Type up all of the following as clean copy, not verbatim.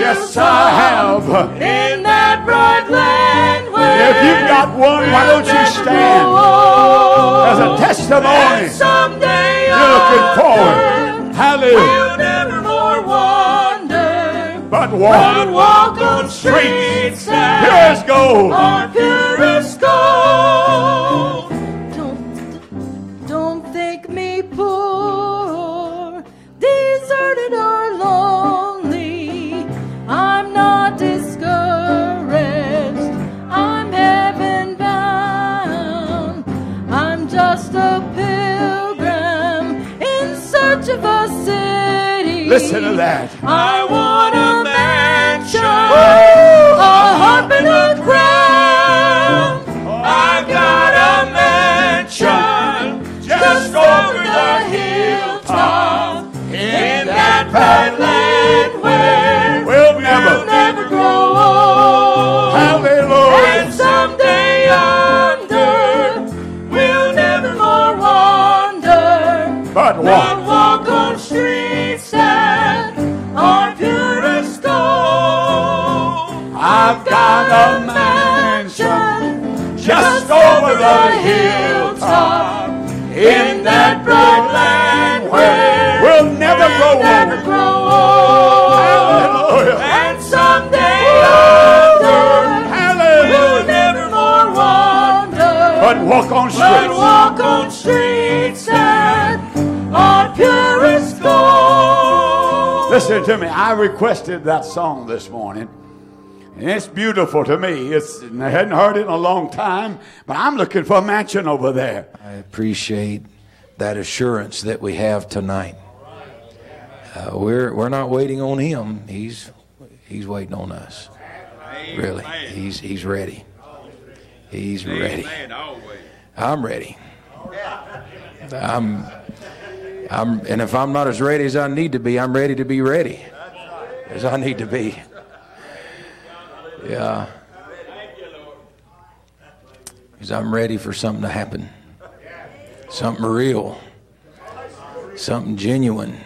Yes, I have. In that bright land where If you've got one, why don't you stand as a testimony? Someday You're looking forward. Hallelujah. we'll never more wander, But but walk walk on streets pure that as gold. are pure as gold. Don't think me poor, deserted or lonely. I'm not discouraged. I'm heaven bound. I'm just a pilgrim in search of a city. Listen to that. I want a mansion, a harp and a crown. I got a mansion just over the hilltop in that bright land where We'll never. never grow old. Hallelujah. And someday yonder we'll never more wander, But not walk. walk on streets that are pure as gold. I've got a mansion just over the hilltop in that bright land where we'll never grow never old. grow old. Hallelujah. And someday yonder we'll Hallelujah. never more wander, But walk on but streets. walk on streets that are pure as gold. Listen to me. I requested that song this morning. And it's beautiful to me. I hadn't heard it in a long time, but I'm looking for a mansion over there. I appreciate that assurance that we have tonight. We're not waiting on him. He's waiting on us. Really, he's ready. He's ready. I'm ready. And if I'm not as ready as I need to be, I'm ready to be ready as I need to be. Yeah. Because I'm ready for something to happen. Something real. Something genuine.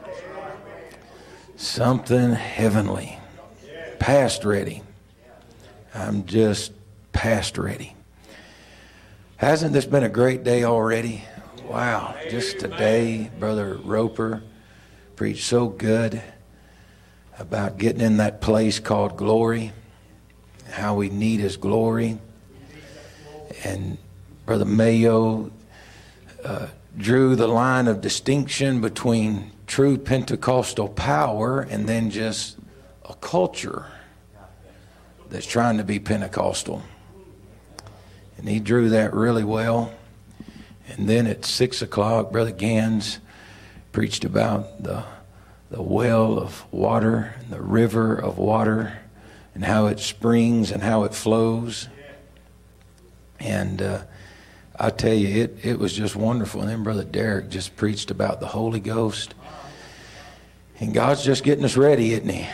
Something heavenly. Past ready. I'm just past ready. Hasn't this been a great day already? Wow. Just today, Brother Roper preached so good about getting in that place called glory. How we need his glory. And Brother Mayo drew the line of distinction between true Pentecostal power and then just a culture that's trying to be Pentecostal. And he drew that really well. And then at 6 o'clock, Brother Gans preached about the well of water and the river of water and how it springs and how it flows. And I tell you, it was just wonderful. And then Brother Derek just preached about the Holy Ghost. And God's just getting us ready, isn't he?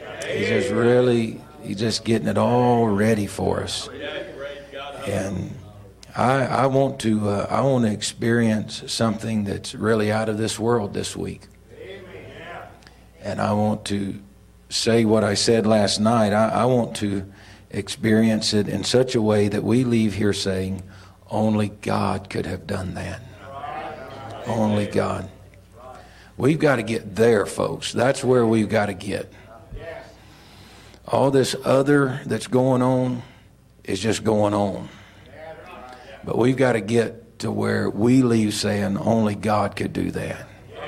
He's just getting it all ready for us. And I want to experience something that's really out of this world this week. And I want to say what I said last night. I want to experience it in such a way that we leave here saying, only God could have done that. Only God. We've got to get there, folks. That's where we've got to get. All this other that's going on is just going on. But we've got to get to where we leave saying, only God could do that.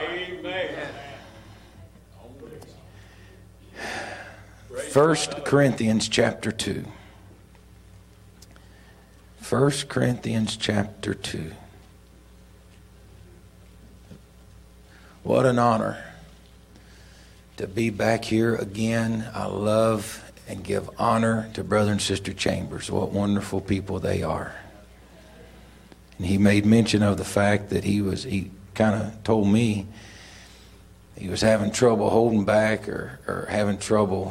1 Corinthians chapter 2. 1 Corinthians chapter 2. What an honor to be back here again. I love and give honor to Brother and Sister Chambers. What wonderful people they are. And he made mention of the fact that he kind of told me he was having trouble holding back or having trouble,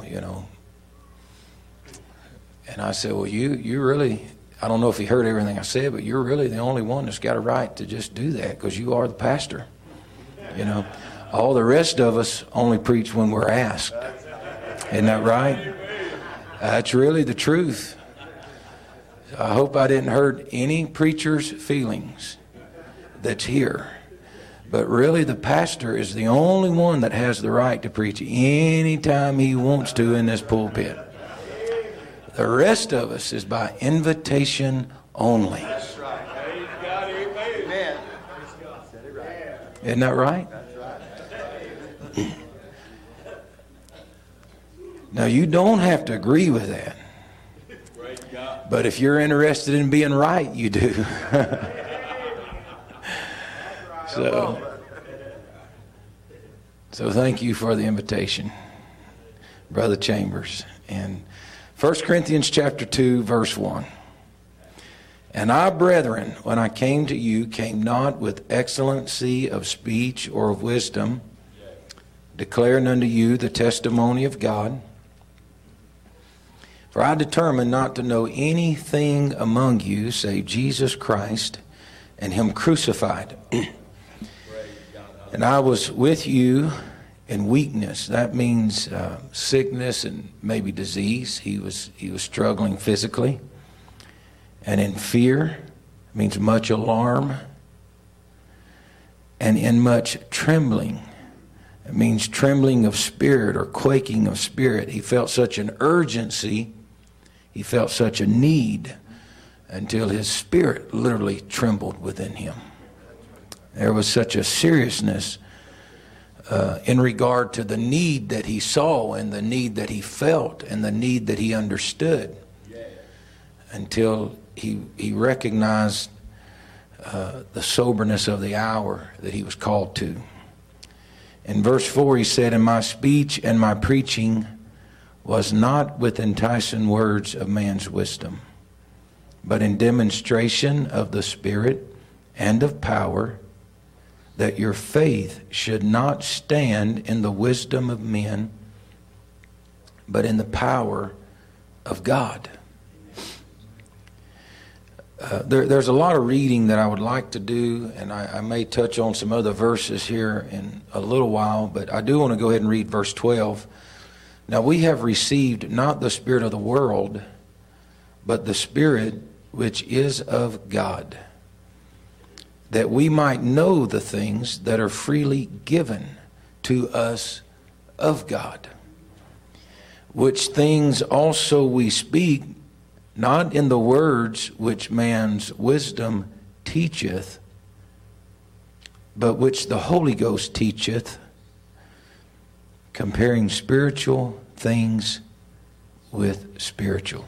And I said, well, you really, I don't know if he heard everything I said, but you're really the only one that's got a right to just do that because you are the pastor. All the rest of us only preach when we're asked. Isn't that right? That's really the truth. I hope I didn't hurt any preacher's feelings that's here. But really, the pastor is the only one that has the right to preach anytime he wants to in this pulpit. The rest of us is by invitation only. Isn't that right? Now, you don't have to agree with that. But if you're interested in being right, you do. So thank you for the invitation, Brother Chambers. And 1 Corinthians chapter 2, verse 1. And I, brethren, when I came to you, came not with excellency of speech or of wisdom, declaring unto you the testimony of God. For I determined not to know anything among you save Jesus Christ and Him crucified. And I was with you in weakness. That means sickness and maybe disease. He was struggling physically. And in fear, means much alarm. And in much trembling. It means trembling of spirit or quaking of spirit. He felt such an urgency. He felt such a need until his spirit literally trembled within him. There was such a seriousness in regard to the need that he saw and the need that he felt and the need that he understood until he recognized the soberness of the hour that he was called to. In verse 4 he said, and my speech and my preaching was not with enticing words of man's wisdom, but in demonstration of the Spirit and of power, that your faith should not stand in the wisdom of men, but in the power of God. There's a lot of reading that I would like to do, and I may touch on some other verses here in a little while, but I do want to go ahead and read verse 12. Now we have received not the spirit of the world, but the Spirit which is of God, that we might know the things that are freely given to us of God, which things also we speak, not in the words which man's wisdom teacheth, but which the Holy Ghost teacheth, comparing spiritual things with spiritual.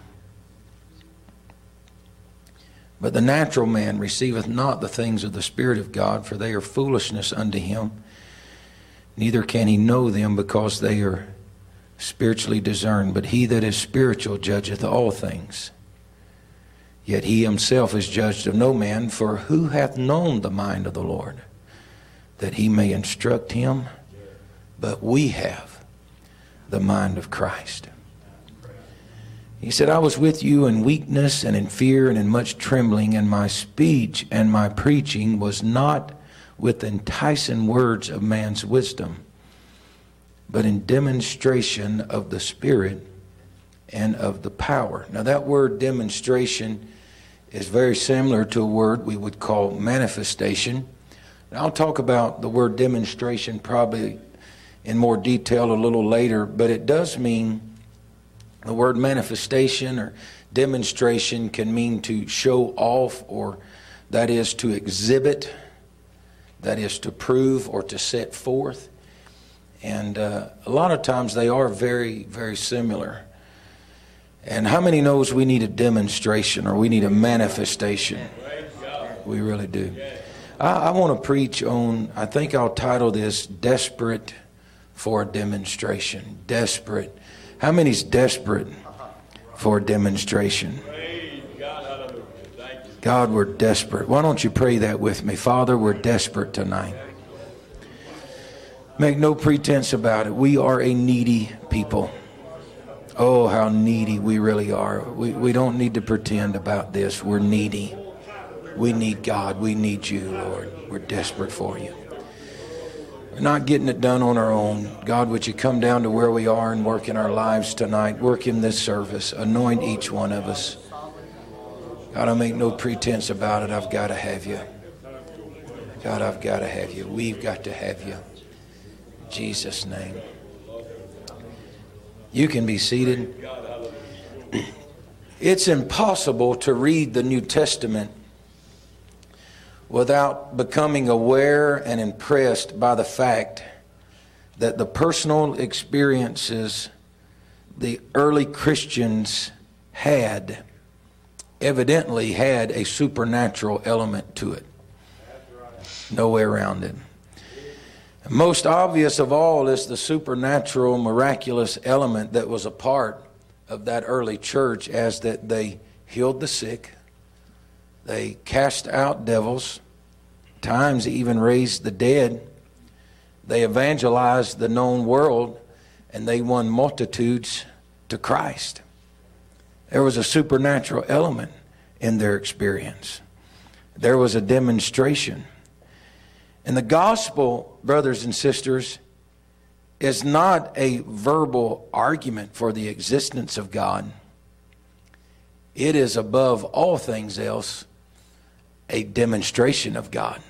But the natural man receiveth not the things of the Spirit of God, for they are foolishness unto him. Neither can he know them, because they are spiritually discerned. But he that is spiritual judgeth all things. Yet he himself is judged of no man, for who hath known the mind of the Lord, that he may instruct him? But we have the mind of Christ. He said, I was with you in weakness and in fear and in much trembling, and my speech and my preaching was not with enticing words of man's wisdom, but in demonstration of the Spirit and of the power. Now that word demonstration is very similar to a word we would call manifestation. And I'll talk about the word demonstration probably in more detail a little later, but it does mean, the word manifestation or demonstration can mean to show off, or that is to exhibit, that is to prove or to set forth. And a lot of times they are very, very similar. And how many knows we need a demonstration or we need a manifestation? We really do. I want to preach on, I think I'll title this, Desperate for a Demonstration. Desperate. How many's desperate for a demonstration? God, we're desperate. Why don't you pray that with me? Father, we're desperate tonight. Make no pretense about it. We are a needy people. Oh, how needy we really are. We don't need to pretend about this. We're needy. We need God. We need you, Lord. We're desperate for you. We're not getting it done on our own. God, would you come down to where we are and work in our lives tonight? Work in this service. Anoint each one of us. God, I make no pretense about it. I've got to have you. God, I've got to have you. We've got to have you. In Jesus' name. You can be seated. It's impossible to read the New Testament without becoming aware and impressed by the fact that the personal experiences the early Christians had evidently had a supernatural element to it. No way around it. Most obvious of all is the supernatural, miraculous element that was a part of that early church, as that they healed the sick, they cast out devils, times even raised the dead, they evangelized the known world, and they won multitudes to Christ. There was a supernatural element in their experience. There was a demonstration. And the gospel, brothers and sisters, is not a verbal argument for the existence of God. It is, above all things else, a demonstration of God.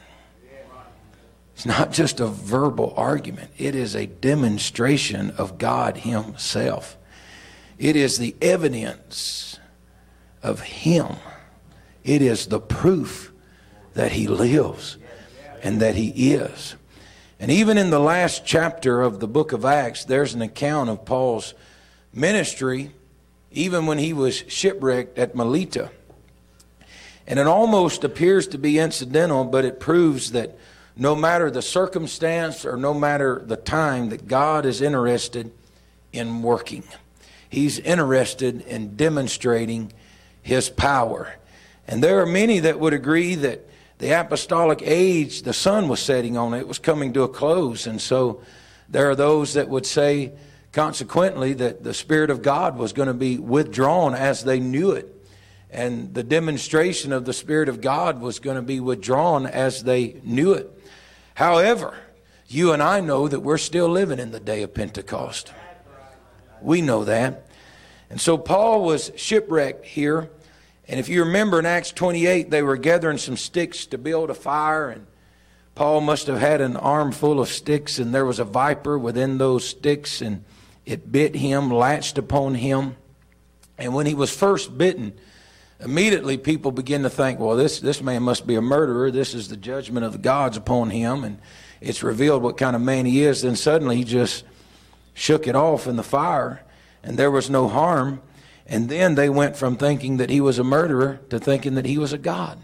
It's not just a verbal argument. It is a demonstration of God Himself. It is the evidence of Him. It is the proof that He lives and that He is. And even in the last chapter of the book of Acts, there's an account of Paul's ministry, even when he was shipwrecked at Melita. And it almost appears to be incidental, but it proves that no matter the circumstance or no matter the time, that God is interested in working. He's interested in demonstrating His power. And there are many that would agree that the apostolic age, the sun was setting on it, was coming to a close. And so there are those that would say, consequently, that the Spirit of God was going to be withdrawn as they knew it. And the demonstration of the Spirit of God was going to be withdrawn as they knew it. However, you and I know that we're still living in the day of Pentecost. We know that. And so Paul was shipwrecked here. And if you remember in Acts 28, they were gathering some sticks to build a fire. And Paul must have had an armful of sticks. And there was a viper within those sticks. And it bit him, latched upon him. And when he was first bitten, immediately people begin to think, well, this man must be a murderer. This is the judgment of the gods upon him. And it's revealed what kind of man he is. Then suddenly he just shook it off in the fire. And there was no harm. And then they went from thinking that he was a murderer to thinking that he was a god.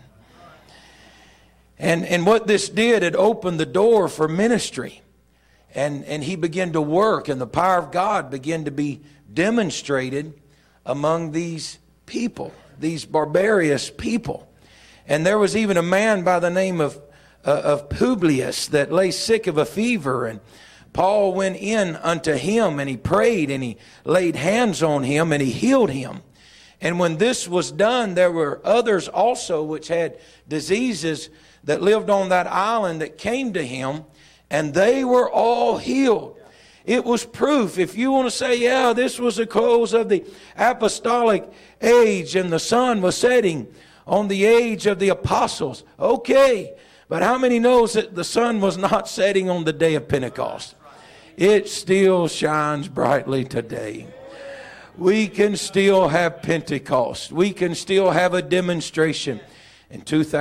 And what this did, it opened the door for ministry. And he began to work, and the power of God began to be demonstrated among these people, these barbarous people. And there was even a man by the name of Publius that lay sick of a fever, and Paul went in unto him, and he prayed, and he laid hands on him, and he healed him. And when this was done, there were others also which had diseases that lived on that island that came to him, and they were all healed. It was proof. If you want to say, yeah, this was the close of the apostolic age, and the sun was setting on the age of the apostles, okay. But how many knows that the sun was not setting on the day of Pentecost? It still shines brightly today. We can still have Pentecost. We can still have a demonstration in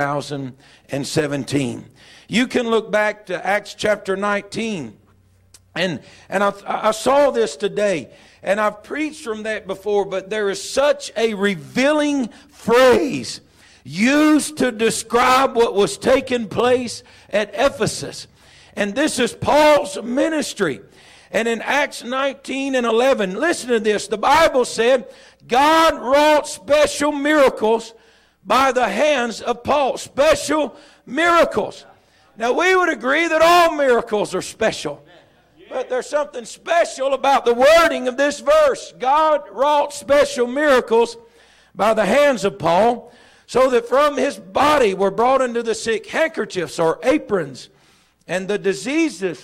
2017. You can look back to Acts chapter 19. And I saw this today. And I've preached from that before. But there is such a revealing phrase used to describe what was taking place at Ephesus. And this is Paul's ministry. And in Acts 19 and 11, listen to this. The Bible said, God wrought special miracles by the hands of Paul. Special miracles. Now we would agree that all miracles are special. But there's something special about the wording of this verse. God wrought special miracles by the hands of Paul, so that from his body were brought unto the sick handkerchiefs or aprons, and the diseases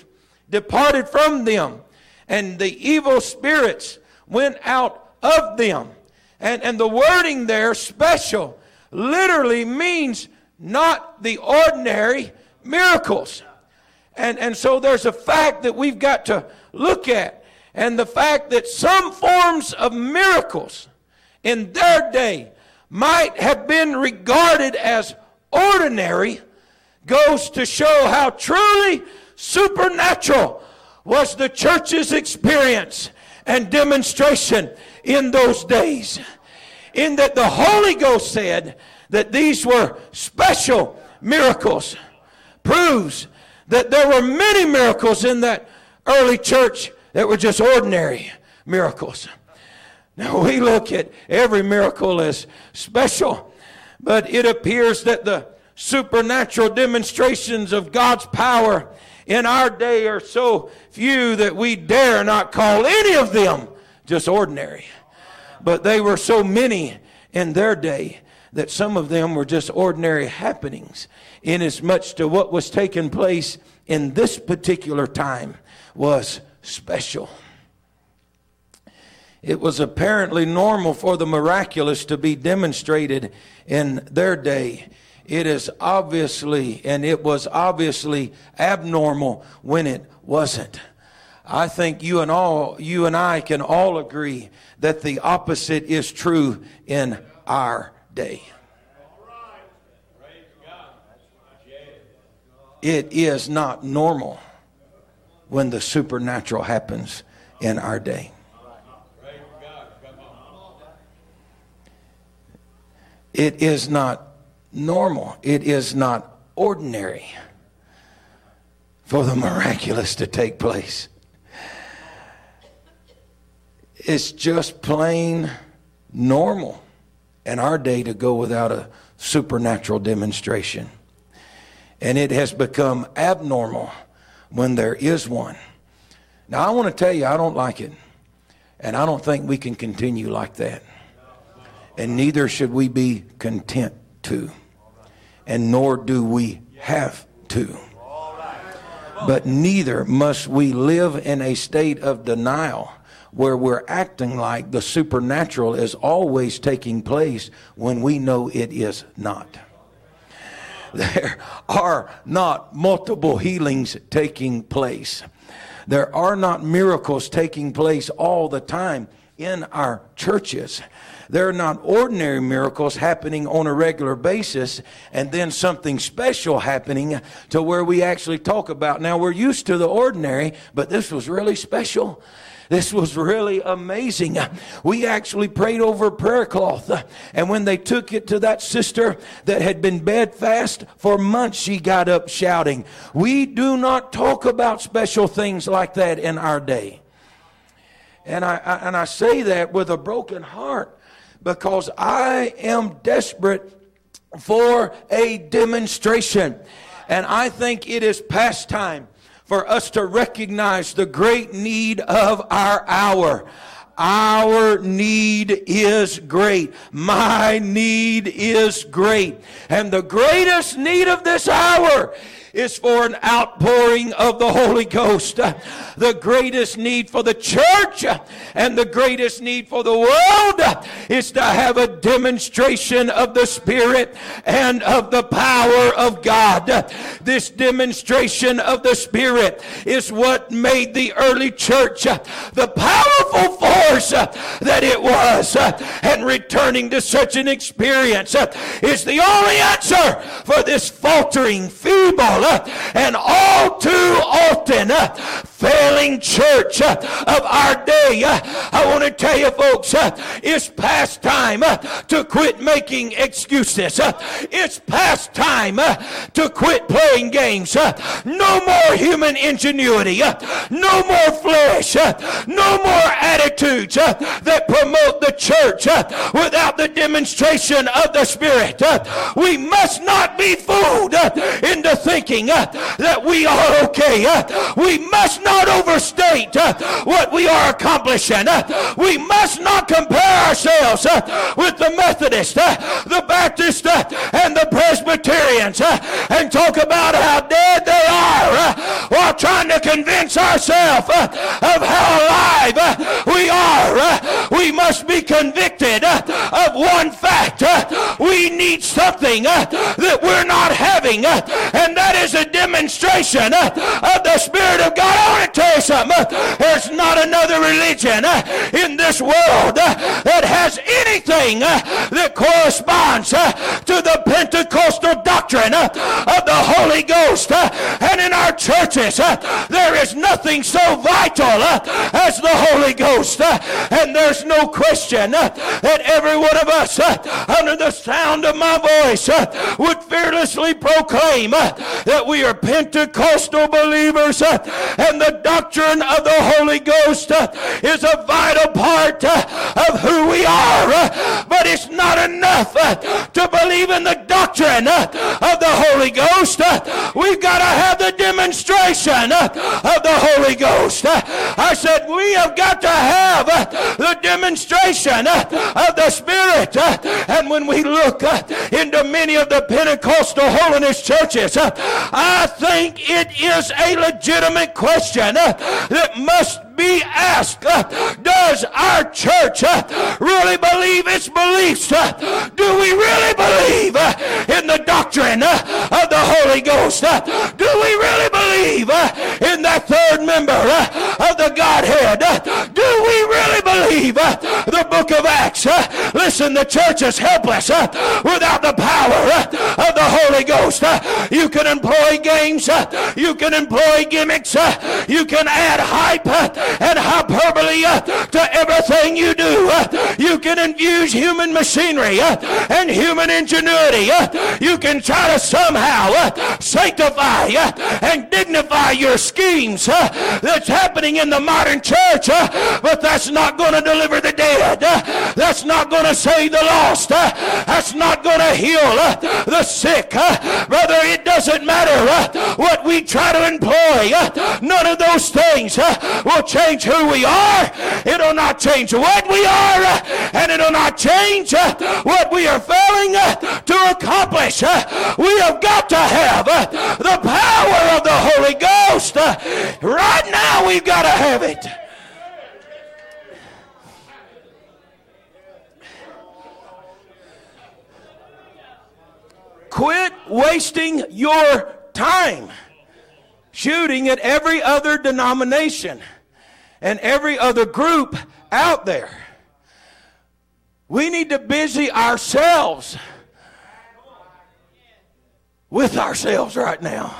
departed from them, and the evil spirits went out of them. And the wording there, special, literally means not the ordinary miracles. And so there's a fact that we've got to look at. And the fact that some forms of miracles in their day might have been regarded as ordinary goes to show how truly supernatural was the church's experience and demonstration in those days. In that the Holy Ghost said that these were special miracles. Proves that there were many miracles in that early church that were just ordinary miracles. Now we look at every miracle as special, but it appears that the supernatural demonstrations of God's power in our day are so few that we dare not call any of them just ordinary. But they were so many in their day that some of them were just ordinary happenings, inasmuch to what was taking place in this particular time was special. It was apparently normal for the miraculous to be demonstrated in their day. It was obviously abnormal when it wasn't. I think you and I can all agree that the opposite is true in our day. It is not normal when the supernatural happens in our day. It is not normal. It is not ordinary for the miraculous to take place. It's just plain normal in our day to go without a supernatural demonstration. And it has become abnormal when there is one. Now, I want to tell you, I don't like it. And I don't think we can continue like that. And neither should we be content to. And nor do we have to. But neither must we live in a state of denial where we're acting like the supernatural is always taking place when we know it is not. There are not multiple healings taking place. There are not miracles taking place all the time in our churches. There are not ordinary miracles happening on a regular basis and then something special happening to where we actually talk about, now we're used to the ordinary, but this was really special. This was really amazing. We actually prayed over a prayer cloth. And when they took it to that sister that had been bedfast for months, she got up shouting. We do not talk about special things like that in our day. And I say that with a broken heart because I am desperate for a demonstration. And I think it is past time for us to recognize the great need of our hour. Our need is great. My need is great. And the greatest need of this hour is for an outpouring of the Holy Ghost. The greatest need for the church and the greatest need for the world is to have a demonstration of the Spirit and of the power of God. This demonstration of the Spirit is what made the early church the powerful force that it was. And returning to such an experience is the only answer for this faltering, feeble, and all too often failing church of our day. I want to tell you folks, it's past time to quit making excuses. It's past time to quit playing games. No more human ingenuity. No more flesh. No more attitudes that promote the church without the demonstration of the Spirit. We must not be fooled into thinking that we are okay. We must not overstate what we are accomplishing. accomplishing. We must not compare ourselves with the Methodists, the Baptists, and the Presbyterians and talk about how dead they are while trying to convince ourselves of how alive we are. We must be convicted of one fact. We need something that we're not having, and that is a demonstration of the Spirit of God. I want to tell you something. There's not another religion in this world that has anything that corresponds to the Pentecostal doctrine of the Holy Ghost. And in our churches, there is nothing so vital as the Holy Ghost. And there's no question that every one of us, under the sound of my voice, would fearlessly proclaim that we are Pentecostal believers, and the doctrine of the Holy Ghost is a vital part of who we are. But it's not enough to believe in the doctrine of the Holy Ghost. We've got to have the demonstration of the Holy Ghost. I said we have got to have the demonstration of the Spirit. And when we look into many of the Pentecostal holiness churches, I think it is a legitimate question that must be asked. Does our church really believe its beliefs? Do we really believe in the doctrine of the Holy Ghost? Do we really believe in that third member of the Godhead? Do we really believe the book of Acts? Listen, the church is helpless without the power of the Holy Ghost. You can employ games, you can employ gimmicks, you can add hype and hyperbole to everything you do. You can infuse human machinery and human ingenuity. You can try to somehow sanctify and dignify your schemes that's happening in the modern church, but that's not going to deliver the dead. That's not going to save the lost. That's not going to heal the sick. Brother, it doesn't matter what we try to employ. None of those things will change who we are. It'll not change what we are, and it'll not change what we are failing to accomplish. We have got to have the power of the Holy Ghost. Right now, we've got to have it. Quit wasting your time shooting at every other denomination and every other group out there. We need to busy ourselves with ourselves right now.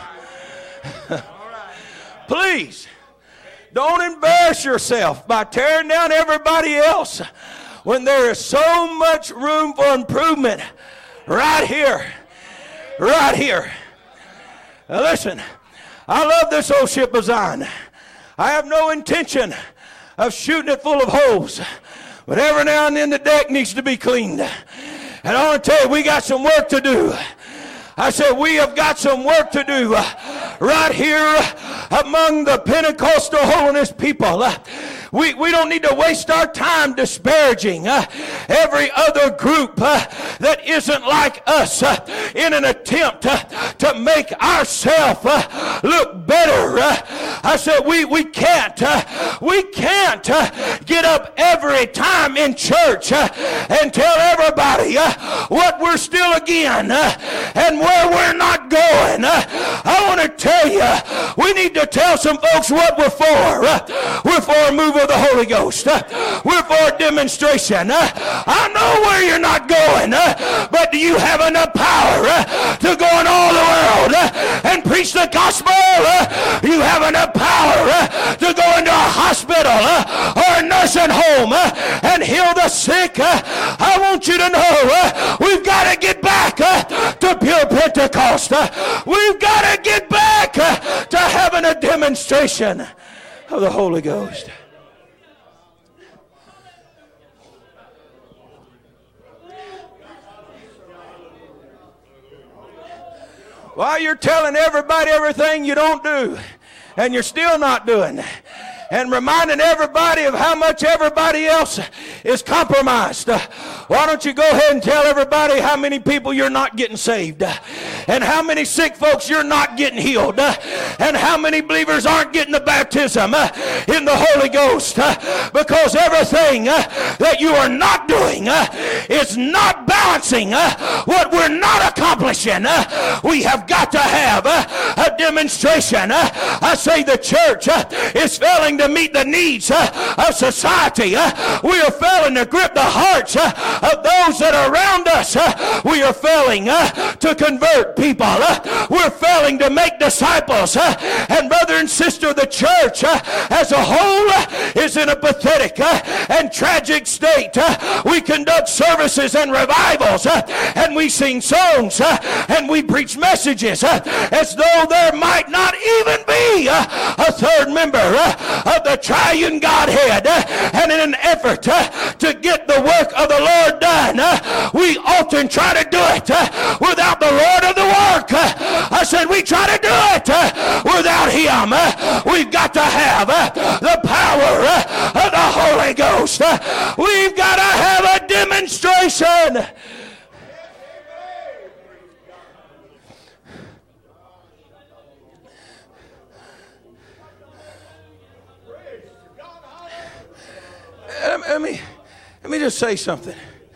Please, don't embarrass yourself by tearing down everybody else when there is so much room for improvement right here. Right here. Now listen, I love this old ship of Zion. I have no intention of shooting it full of holes, but every now and then the deck needs to be cleaned. And I want to tell you, we got some work to do. I said we have got some work to do right here among the Pentecostal holiness people. We don't need to waste our time disparaging every other group that isn't like us in an attempt to make ourselves look better. I said we can't get up every time in church and tell everybody what we're still again and where we're not going. I want to tell you, we need to tell some folks what we're for. We're for a move of the Holy Ghost. We're for a demonstration. I know where you're not going, but do you have enough power to go in all the world and preach the gospel? You have enough power to go into a hospital or a nursing home and heal the sick? I want you to know we've got to get back to pure Pentecost. We've got to get back to having a demonstration of the Holy Ghost. While you're telling everybody everything you don't do, and you're still not doing, and reminding everybody of how much everybody else is compromised. Why don't you go ahead and tell everybody how many people you're not getting saved, and how many sick folks you're not getting healed, and how many believers aren't getting the baptism in the Holy Ghost, because everything that you are not doing is not balancing what we're not accomplishing. We have got to have a demonstration. I say the church is failing to meet the needs of society. We are failing to grip the hearts of those that are around us. We are failing to convert people. We're failing to make disciples. And brother and sister, the church as a whole is in a pathetic and tragic state. We conduct services and revivals, and we sing songs, and we preach messages as though there might not even be a third member of the triune Godhead. And in an effort to get the work of the Lord done, we often try to do it without the Lord of the work. I said we try to do it without Him. We've got to have the power of the Holy Ghost. We've got to have a demonstration. Let me just say something.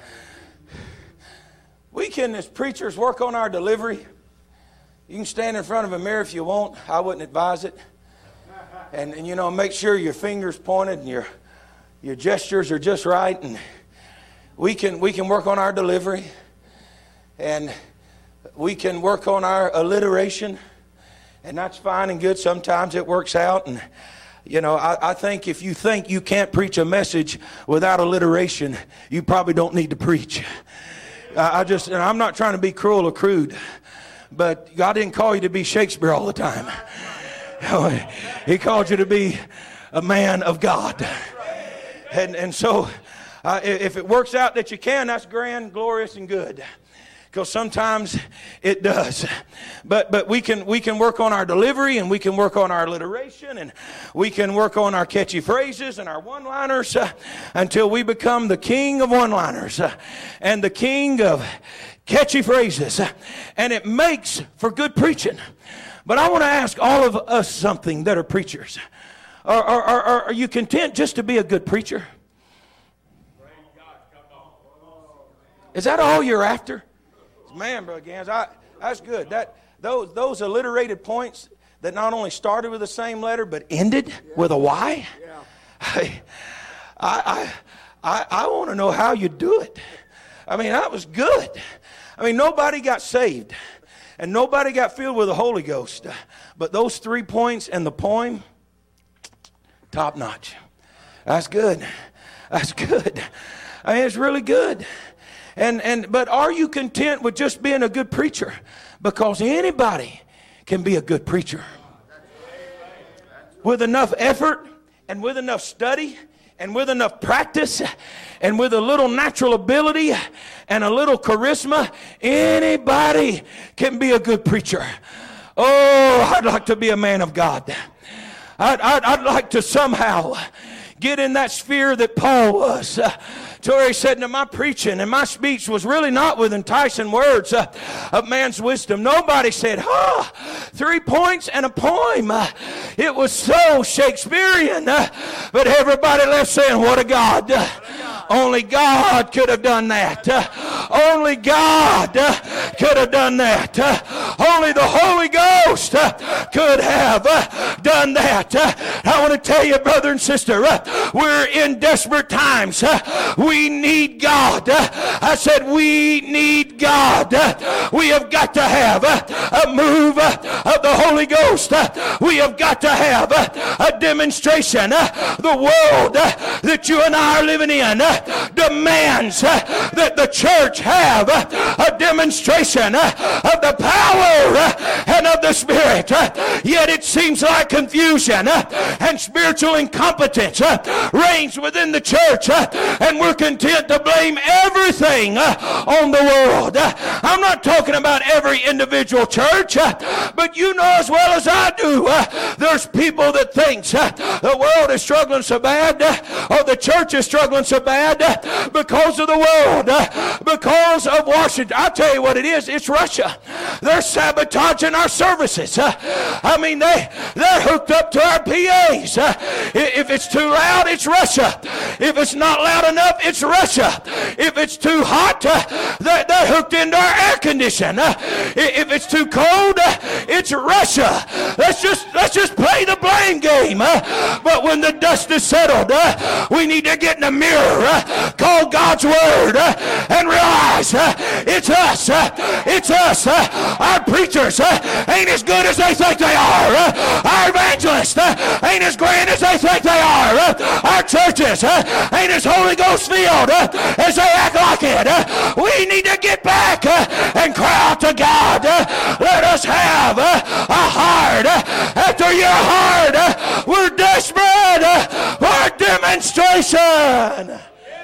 We can, as preachers, work on our delivery. You can stand in front of a mirror if you want. I wouldn't advise it. And you know, make sure your finger's pointed and your gestures are just right. And we can work on our delivery. And we can work on our alliteration. And that's fine and good. Sometimes it works out. And you know, I think if you think you can't preach a message without alliteration, you probably don't need to preach. And I'm not trying to be cruel or crude, but God didn't call you to be Shakespeare all the time. He called you to be a man of God. And so if it works out that you can, that's grand, glorious, and good. Because sometimes it does. But we can work on our delivery, and we can work on our alliteration, and we can work on our catchy phrases and our one-liners until we become the king of one-liners and the king of catchy phrases. And it makes for good preaching. But I want to ask all of us something that are preachers. Are you content just to be a good preacher? Is that all you're after? Man, Brother Gans, that's good. Those alliterated points that not only started with the same letter but ended with a Y. I want to know how you do it. I mean, that was good. I mean, nobody got saved and nobody got filled with the Holy Ghost, but those 3 points and the poem, top notch. That's good. That's good. I mean, it's really good. But are you content with just being a good preacher? Because anybody can be a good preacher. With enough effort and with enough study and with enough practice and with a little natural ability and a little charisma, anybody can be a good preacher. Oh, I'd like to be a man of God. I'd like to somehow get in that sphere that Paul was. To where he said, "Now my preaching and my speech was really not with enticing words of man's wisdom." Nobody said, 3 points and a poem. It was so Shakespearean. But everybody left saying, "What a God." Only God could have done that. Only God could have done that. Only the Holy Ghost could have done that. I want to tell you, brother and sister, we're in desperate times. We need God. I said we need God. We have got to have a move of the Holy Ghost. We have got to have a demonstration. The world that you and I are living in demands that the church have a demonstration of the power and of the Spirit. Yet it seems like confusion and spiritual incompetence reigns within the church, and we're content to blame everything on the world. I'm not talking about every individual church, but you know as well as I do, there's people that thinks the world is struggling so bad, or the church is struggling so bad because of the world, because of Washington. I'll tell you what it is. It's Russia. They're sabotaging our services. I mean, they're hooked up to our PAs. If it's too loud, it's Russia. If it's not loud enough, it's Russia. If it's too hot, they're hooked into our air condition. If it's too cold, it's Russia. Let's just play the blame game. But when the dust is settled, we need to get in the mirror, call God's word, and realize it's us. It's us. Our preachers ain't as good as they think they are. Our evangelists ain't as grand as they think they are. Our churches ain't as Holy Ghost filled as they act like it. We need to get back and cry out to God. Let us have a heart after your heart. We're desperate for demonstration.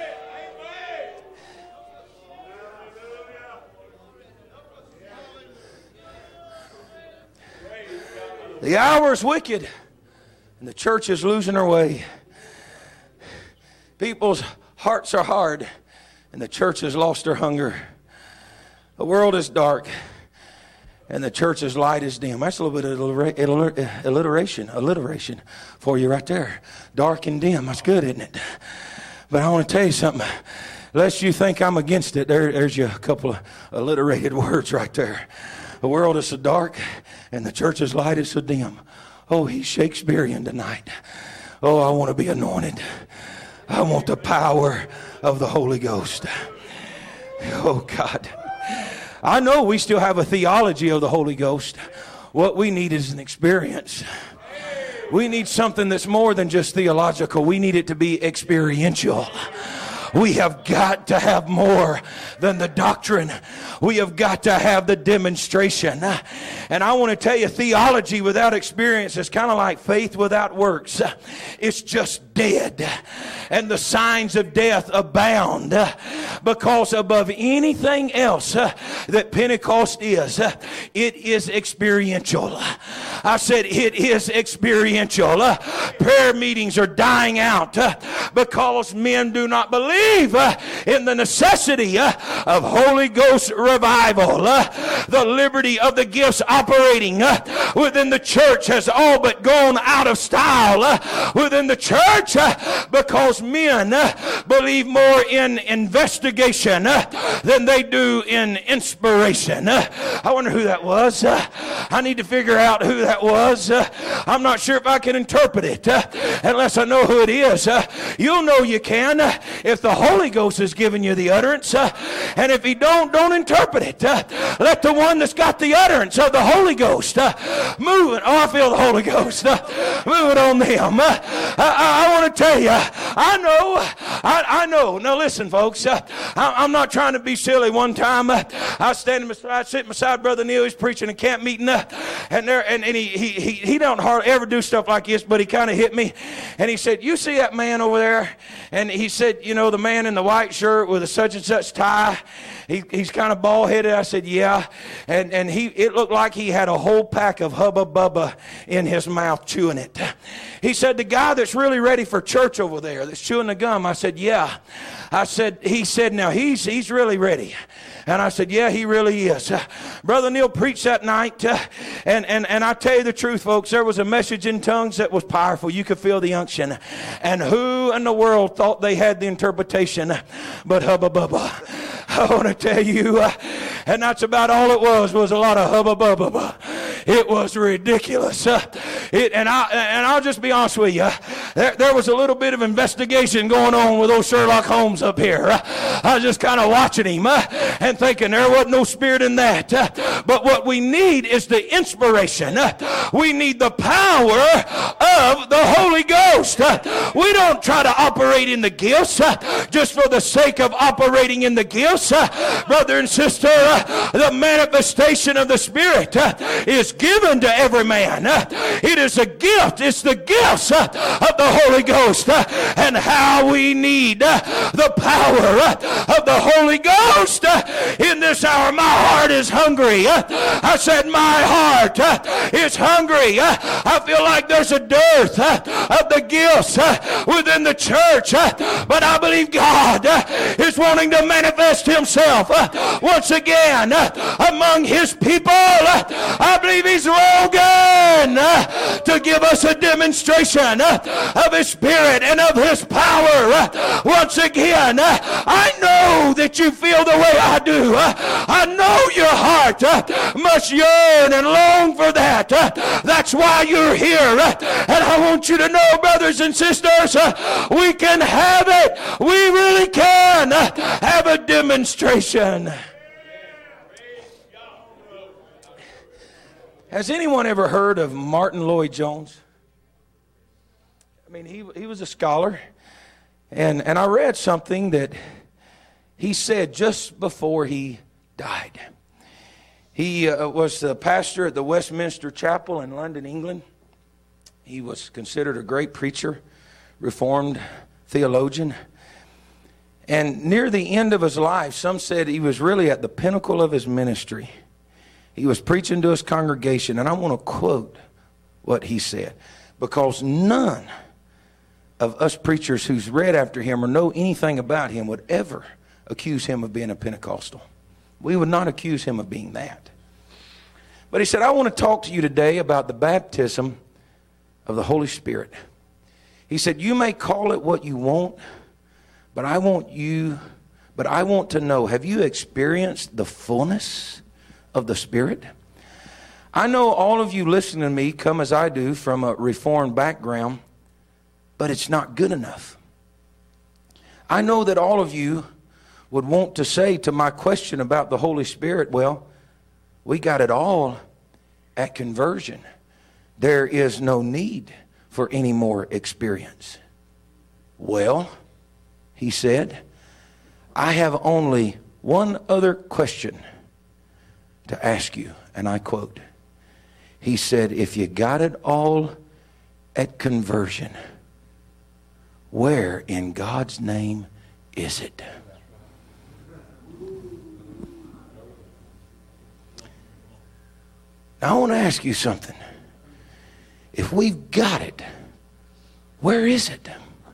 The hour is wicked, and the church is losing her way. People's hearts are hard, and the church has lost her hunger. The world is dark, and the church's light is dim. That's a little bit of alliteration for you right there. Dark and dim. That's good, isn't it? But I want to tell you something. Lest you think I'm against it, there's you a couple of alliterated words right there. The world is so dark, and the church's light is so dim. Oh, he's Shakespearean tonight. Oh, I want to be anointed. I want the power of the Holy Ghost. Oh, God. I know we still have a theology of the Holy Ghost. What we need is an experience. We need something that's more than just theological. We need it to be experiential. We have got to have more than the doctrine. We have got to have the demonstration. And I want to tell you, theology without experience is kind of like faith without works. It's just dead. And the signs of death abound, because above anything else that Pentecost is, it is experiential. I said it is experiential. Prayer meetings are dying out because men do not believe in the necessity of Holy Ghost revival. The liberty of the gifts operating within the church has all but gone out of style within the church, because men believe more in investigation than they do in inspiration. I wonder who that was. I need to figure out who that was. I'm not sure if I can interpret it unless I know who it is. You'll know you can if the Holy Ghost is giving you the utterance, and if he don't interpret it. Let the one that's got the utterance of the Holy Ghost move it. Oh, I feel the Holy Ghost move it on them. I want to tell you, I know. Now listen, folks, I'm not trying to be silly. One time I was sitting beside Brother Neil. He's preaching a camp meeting, and he don't hardly ever do stuff like this, but he kind of hit me, and he said, "You see that man over there?" And he said, "You know, the man in the white shirt with a such and such tie, he's kind of bald headed." I said, "Yeah." And it looked like he had a whole pack of Hubba Bubba in his mouth chewing it. He said, "The guy that's really ready for church over there that's chewing the gum." I said, "Yeah." He said, "Now he's really ready." And I said, "Yeah, he really is." Brother Neil preached that night, and I tell you the truth, folks, there was a message in tongues that was powerful. You could feel the unction. And who in the world thought they had the interpretation but Hubba Bubba? I want to tell you, and that's about all it was a lot of Hubba Bubba. It was ridiculous. And I'll just be honest with you. There was a little bit of investigation going on with old Sherlock Holmes up here. I was just kind of watching him and thinking there wasn't no spirit in that. But what we need is the inspiration. We need the power of the Holy Ghost. We don't try to operate in the gifts just for the sake of operating in the gifts. Brother and sister, the manifestation of the Spirit is given to every man. It is a gift. It's the gifts of the Holy Ghost. And how we need the power of the Holy Ghost in this hour. My heart is hungry. I said my heart is hungry. I feel like there's a dearth of the gifts within the church. But I believe God is wanting to manifest himself once again among his people. I believe he's longing to give us a demonstration of his Spirit and of his power once again. I know that you feel the way I do. I know your heart must yearn and long for that. That's why you're here. And I want you to know, brothers and sisters, we can have it. We really can have a demonstration. Has anyone ever heard of Martin Lloyd-Jones? I mean, he was a scholar. And I read something that he said just before he died. He was the pastor at the Westminster Chapel in London, England. He was considered a great preacher, Reformed theologian. And near the end of his life, some said he was really at the pinnacle of his ministry. He was preaching to his congregation, and I want to quote what he said, because none of us preachers who's read after him or know anything about him would ever accuse him of being a Pentecostal. We would not accuse him of being that. But he said, I want to talk to you today about the baptism of the Holy Spirit. He said, you may call it what you want, but I want to know, have you experienced the fullness of the Spirit? I know all of you listening to me come as I do from a Reformed background, but it's not good enough. I know that all of you would want to say to my question about the Holy Spirit, well, we got it all at conversion. There is no need for any more experience. Well, he said, I have only one other question to ask you, and I quote. He said, if you got it all at conversion, where in God's name is it? Now I want to ask you something. If we've got it, where is it?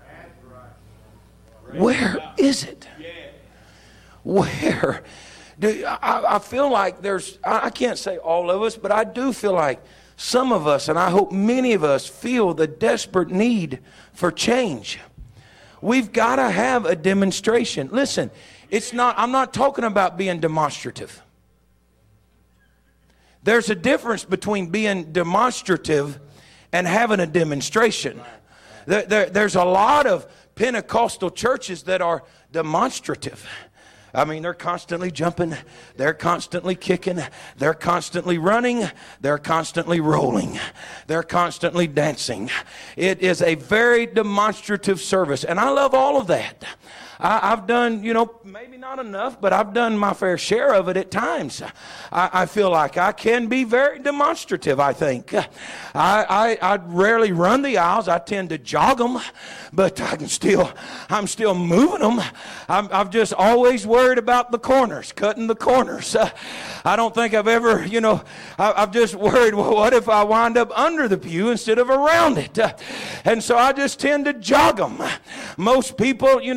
Where is it? Where? I feel like I can't say all of us, but I do feel like some of us, and I hope many of us, feel the desperate need for change. We've got to have a demonstration. Listen, I'm not talking about being demonstrative. There's a difference between being demonstrative and having a demonstration. There's a lot of Pentecostal churches that are demonstrative. I mean, they're constantly jumping, they're constantly kicking, they're constantly running, they're constantly rolling, they're constantly dancing. It is a very demonstrative service, and I love all of that. I've done, maybe not enough, but I've done my fair share of it at times. I feel like I can be very demonstrative, I think. I rarely run the aisles. I tend to jog them, but I'm still moving them. I've just always worried about the corners, cutting the corners. I don't think I've ever, I've just worried, well, what if I wind up under the pew instead of around it? And so I just tend to jog them. Most people, get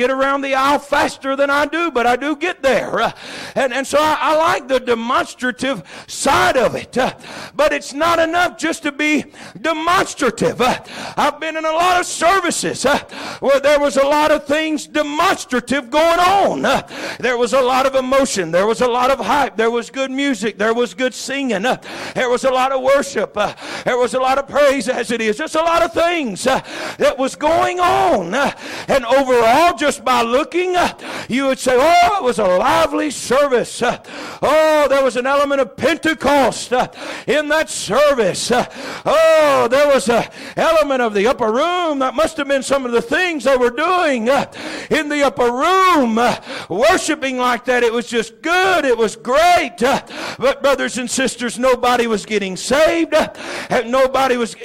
get around the aisle faster than I do, but I do get there. And so I like the demonstrative side of it. But it's not enough just to be demonstrative. I've been in a lot of services where there was a lot of things demonstrative going on. There was a lot of emotion. There was a lot of hype. There was good music. There was good singing. There was a lot of worship. There was a lot of praise, as it is. Just a lot of things that was going on. And overall, just by looking, you would say, oh, it was a lively service. Oh, there was an element of Pentecost in that service. Oh, there was an element of the upper room. That must have been some of the things they were doing in the upper room. Worshiping like that, it was just good. It was great. But brothers and sisters, nobody was getting saved. And nobody was,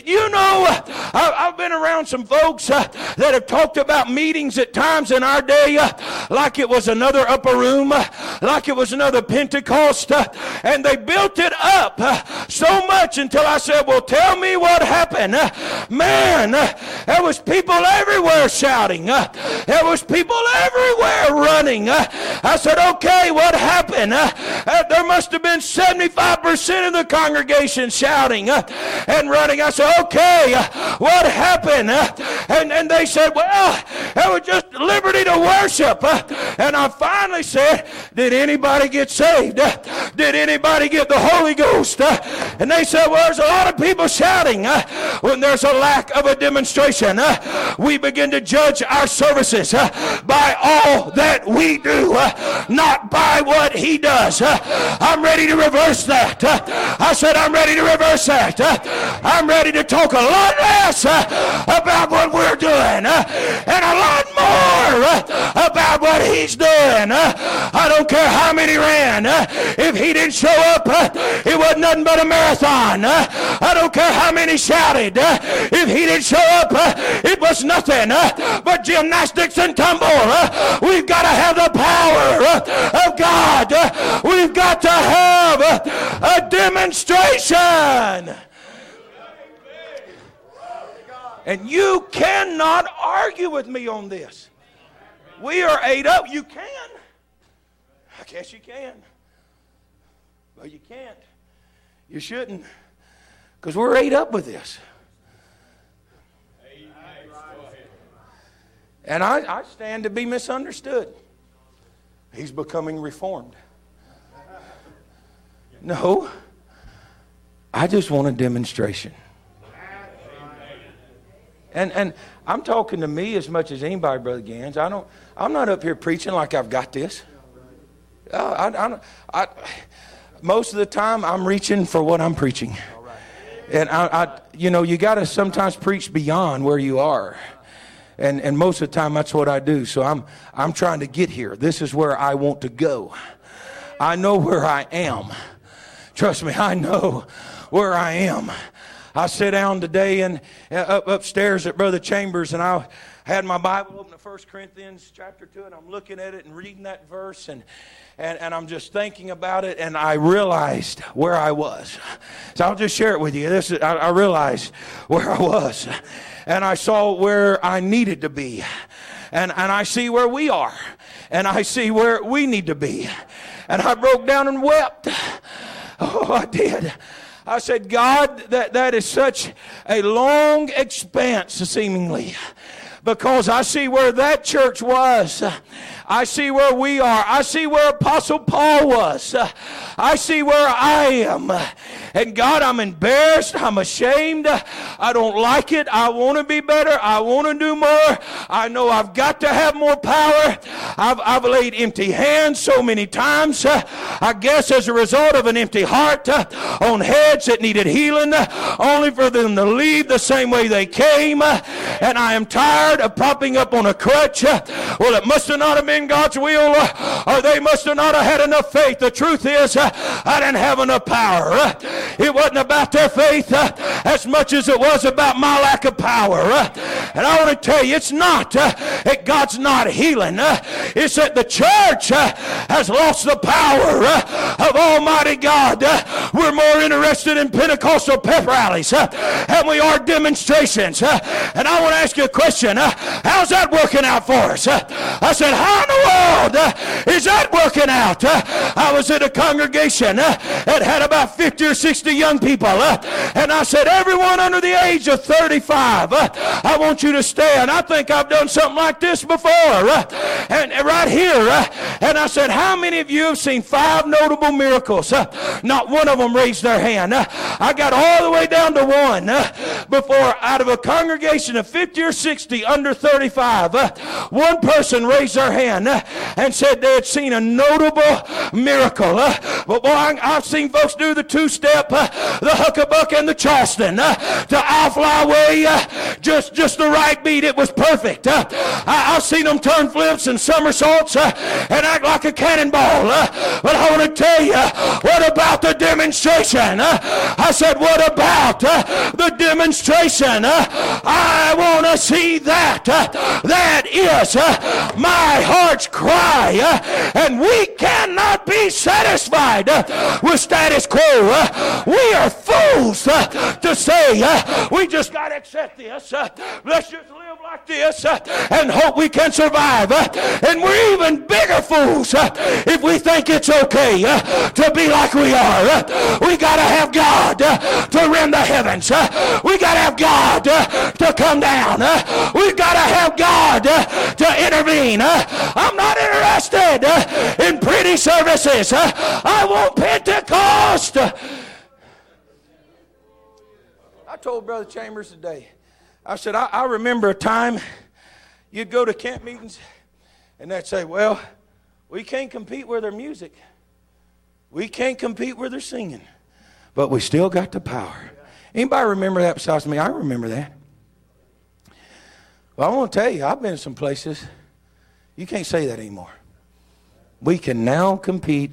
I've been around some folks that have talked about meetings at times in our day like it was another upper room, like it was another Pentecost, and they built it up so much until I said, well, tell me what happened. Man, there was people everywhere shouting. There was people everywhere running. I said, okay, what happened? There must have been 75% of the congregation shouting and running. I said, okay, what happened? And they said, well, it was just liberty to worship. And I finally said, did anybody get saved? Did anybody get the Holy Ghost? And they said, well, there's a lot of people shouting. When there's a lack of a demonstration, we begin to judge our services by all that we do, not by what he does. I'm ready to reverse that. I said, I'm ready to reverse that. I'm ready to talk a lot less about what we're doing and a lot more about what he's doing. I don't care how many ran. If he didn't show up, it wasn't nothing but a marathon. I don't care how many shouted. If he didn't show up, it was nothing but gymnastics and tumble. We've got to have the power of God. We've got to have a demonstration. And you cannot argue with me on this. We are ate up. You can. I guess you can. But you can't. You shouldn't. Because we're ate up with this. And I stand to be misunderstood. He's becoming reformed. No. I just want a demonstration. And I'm talking to me as much as anybody, Brother Gans. I'm not up here preaching like I've got this. Most of the time, I'm reaching for what I'm preaching. And you got to sometimes preach beyond where you are. And most of the time, that's what I do. So I'm trying to get here. This is where I want to go. I know where I am. Trust me, I know where I am. I sat down today and upstairs at Brother Chambers, and I had my Bible open to 1 Corinthians chapter 2, and I'm looking at it and reading that verse, and I'm just thinking about it, and I realized where I was. So I'll just share it with you. I realized where I was, and I saw where I needed to be, and I see where we are, and I see where we need to be, and I broke down and wept. Oh, I did. I said, God, that is such a long expanse, seemingly, because I see where that church was. I see where we are. I see where Apostle Paul was. I see where I am. And God, I'm embarrassed. I'm ashamed. I don't like it. I want to be better. I want to do more. I know I've got to have more power. I've laid empty hands so many times. I guess as a result of an empty heart on heads that needed healing, only for them to leave the same way they came. And I am tired of propping up on a crutch. Well, it must have not have been God's will, or they must have not have had enough faith. The truth is, I didn't have enough power. It wasn't about their faith as much as it was about my lack of power. And I want to tell you, it's not that God's not healing. It's that the church has lost the power of Almighty God. We're more interested in Pentecostal pep rallies than we are demonstrations. And I want to ask you a question. How's that working out for us? I said, how in the world is that working out? I was in a congregation that had about 50 or 60 young people. And I said, everyone under the age of 35, I want you to stand. I think I've done something like this before. And right here. And I said, how many of you have seen 5 notable miracles? Not one of them raised their hand. I got all the way down to one before, out of a congregation of 50 or 60 under 35, one person raised their hand and said they had seen a notable miracle. But boy, I've seen folks do the 2-step, the huckabuck and the Charleston to I'll Fly Away, just the right beat. It was perfect. I've seen them turn flips and somersaults and act like a cannonball. But I want to tell you, what about the demonstration? I said, what about the demonstration? I want to see that. That is my heart's cry. And we cannot be satisfied with status quo. We are fools to say we just got to accept this. Let's just live like this and hope we can survive. And we're even bigger fools if we think it's okay to be like we are. We got to have God to rend the heavens. We got to have God to come down. We've got to have God to intervene. I'm not interested in pretty services. I want Pentecost. I told Brother Chambers today, I said, I remember a time you'd go to camp meetings and they'd say, well, we can't compete with their music. We can't compete with their singing. But we still got the power. Anybody remember that besides me? I remember that. Well, I want to tell you, I've been in some places. You can't say that anymore. We can now compete.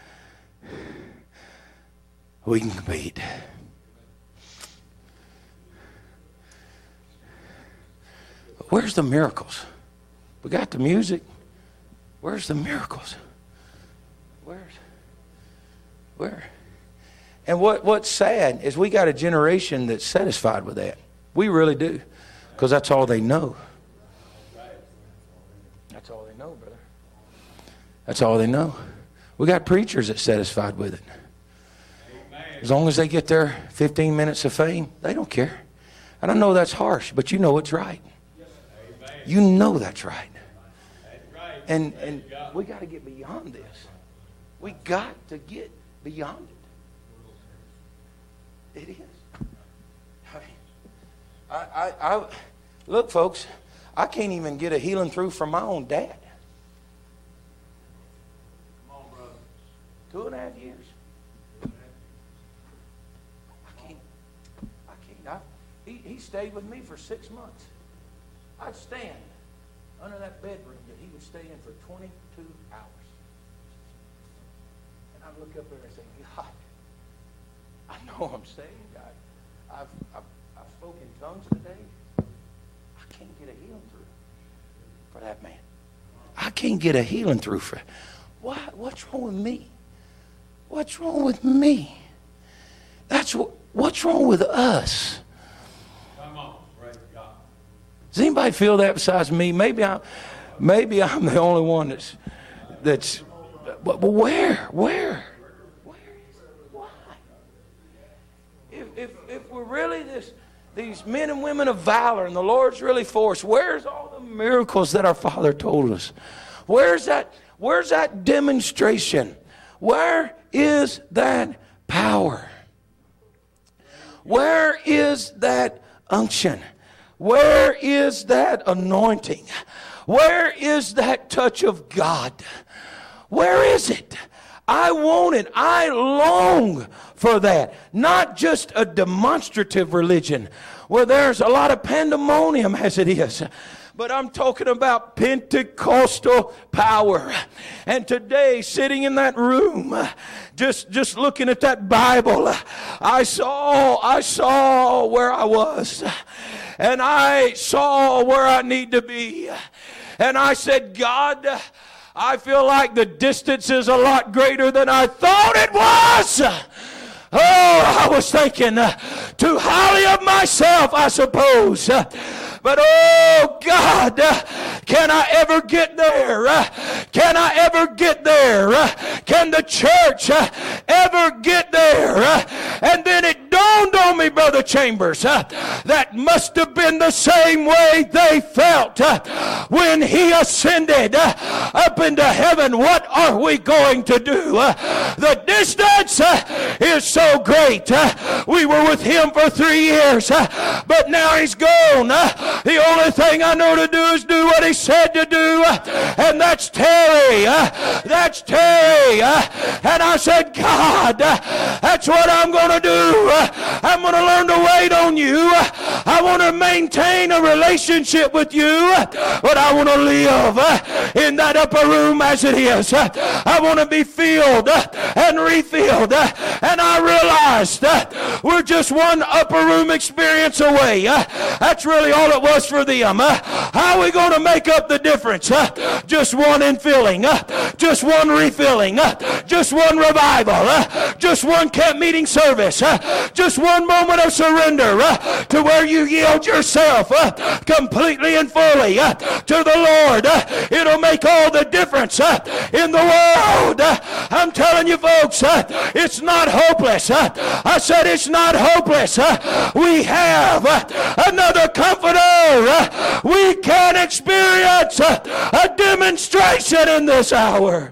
We can compete. Where's the miracles? We got the music. Where's the miracles? Where? And what's sad is we got a generation that's satisfied with that. We really do. Because that's all they know. That's all they know, brother. That's all they know. We got preachers that's satisfied with it. As long as they get their 15 minutes of fame, they don't care. And I know that's harsh, but you know it's right. You know that's right. And we got to get beyond this. We got to get beyond it. It is. I look, folks, I can't even get a healing through from my own dad. Come on, brother. 2.5 years. I can't. He stayed with me for 6 months. I'd stand under that bedroom that he would stay in for 22 hours. And I'd look up there and say, God, I know I'm saved. I've spoken in tongues today. I can't get a healing through for that man. I can't get a healing through for what's wrong with me? What's wrong with me? What's wrong with us? Does anybody feel that besides me? Maybe I'm the only one that's. But where? Why? If we're really these men and women of valor and the Lord's really for us, where's all the miracles that our Father told us? Where's that demonstration? Where is that power? Where is that unction? Where is that anointing? Where is that touch of God? Where is it? I want it. I long for that. Not just a demonstrative religion where there's a lot of pandemonium as it is. But I'm talking about Pentecostal power. And today, sitting in that room, just looking at that Bible, I saw where I was. And I saw where I need to be. And I said, God, I feel like the distance is a lot greater than I thought it was. Oh, I was thinking too highly of myself, I suppose. But oh God, can I ever get there? Can I ever get there? Can the church ever get there? And then it dawned on me, Brother Chambers, that must have been the same way they felt when he ascended up into heaven. What are we going to do? The distance is so great. We were with him for 3 years, but now he's gone. The only thing I know to do is do what he said to do, and that's tarry. That's tarry. And I said, God, that's what I'm going to do. I'm going to learn to wait on you. I want to maintain a relationship with you, but I want to live in that upper room as it is. I want to be filled and refilled. And I realized we're just one upper room experience away. That's really all it was for them. How are we going to make up the difference? Just one infilling, just one refilling, just one revival, just one camp meeting service, just one moment of surrender to where you yield yourself completely and fully to the Lord. It'll make all the difference in the world. I'm telling you folks, it's not hopeless. I said it's not hopeless. We have another comforter. We can experience a demonstration in this hour.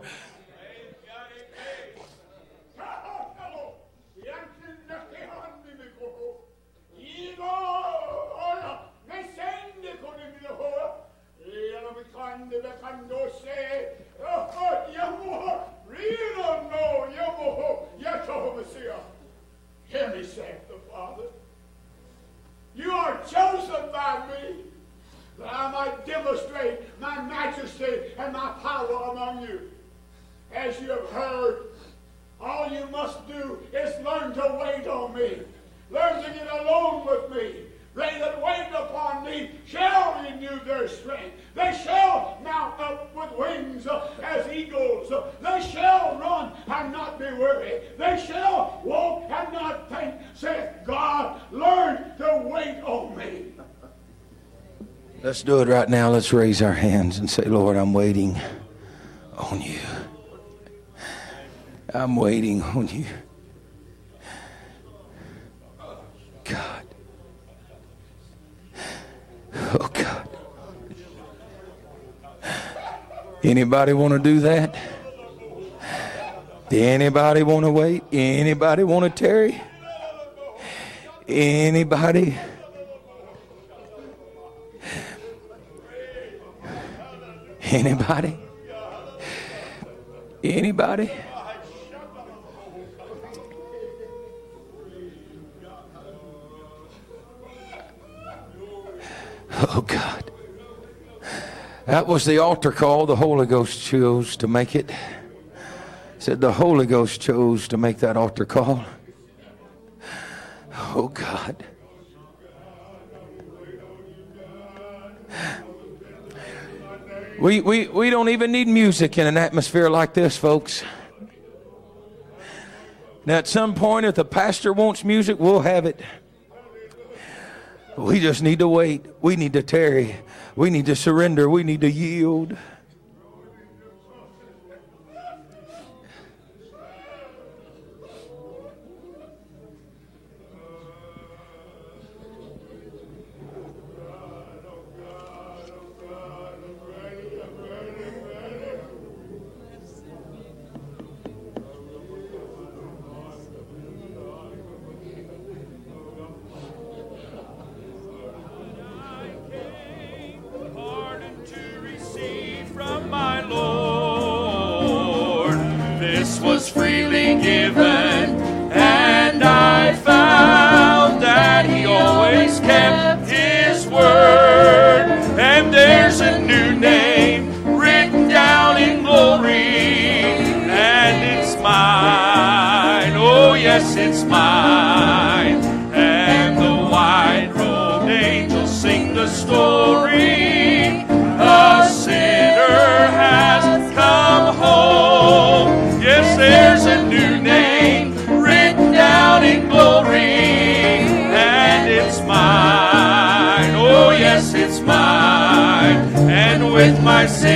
Hear me, saith the Father. You are chosen by me, that I might demonstrate my majesty and my power among you. As you have heard, all you must do is learn to wait on me. Learn to get alone with me. They that wait upon me shall renew their strength. They shall mount up with wings as eagles. They shall run and not be weary. They shall walk and not faint, saith God. Learn to wait on me. Let's do it right now. Let's raise our hands and say, Lord, I'm waiting on you. I'm waiting on you. God. Oh, God. Anybody want to do that? Anybody want to wait? Anybody want to tarry? Anybody? Anybody? Anybody? Oh, God. That was the altar call. The Holy Ghost chose to make it. Said the Holy Ghost chose to make that altar call. Oh, God. We don't even need music in an atmosphere like this, folks. Now, at some point, if the pastor wants music, we'll have it. We just need to wait. We need to tarry. We need to surrender. We need to yield. Was freely given, and I found that he always kept his word. And there's a new name written down in glory, and it's mine. Oh yes, it's mine. And the white-robed angels sing the story. A sinner has come home. Yes, there's a new name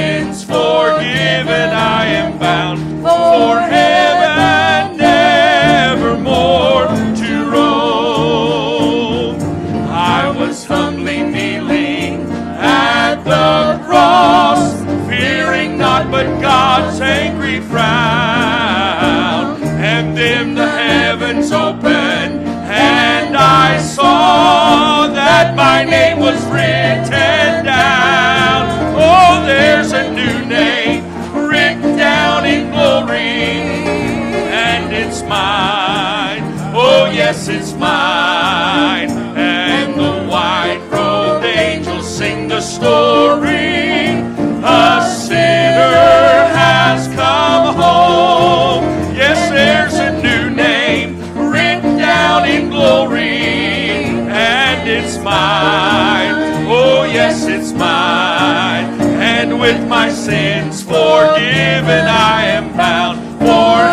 sins forgiven, I am bound for heaven nevermore to roam. I was humbly kneeling at the cross, fearing not but God's angry frown. And then the heavens opened, and I saw that my name was written down. Oh, there's a new name written down in glory, and it's mine. Oh, yes, it's mine. And the white-robed angels sing the story. A sinner has come home. Yes, there's a new name written down in glory, and it's mine. Oh, yes, it's mine. And with my sins forgiven, I am bound for